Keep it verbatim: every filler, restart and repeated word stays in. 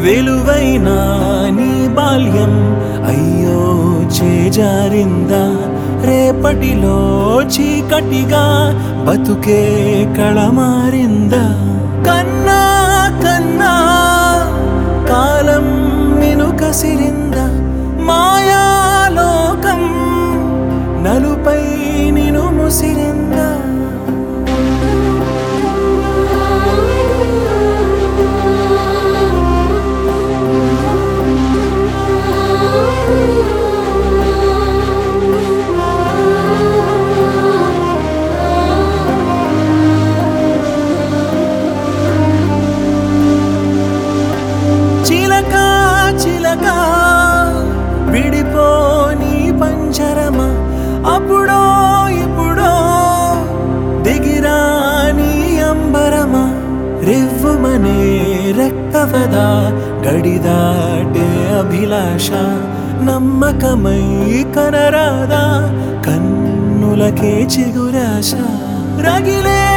విలువైన నీ బాల్యం అయ్యో చేజారిందా రేపటిలో చీకటిగా బతుకే కళమారిందా కన్నా కన్నా కాలం నిను కసిరిందా మాయాలోకం నలుపై నిను ముసిరిందా చిలకా చిలకా విడిపోని పంజరమా అప్పుడో ఇప్పుడో దిగిరాని అంబరమా రివ్వుమనే రెక్కవదా గడిదాటే అభిలాష నమ్మకమై కనరాదా కన్నులకే చిగురాశ రగిలే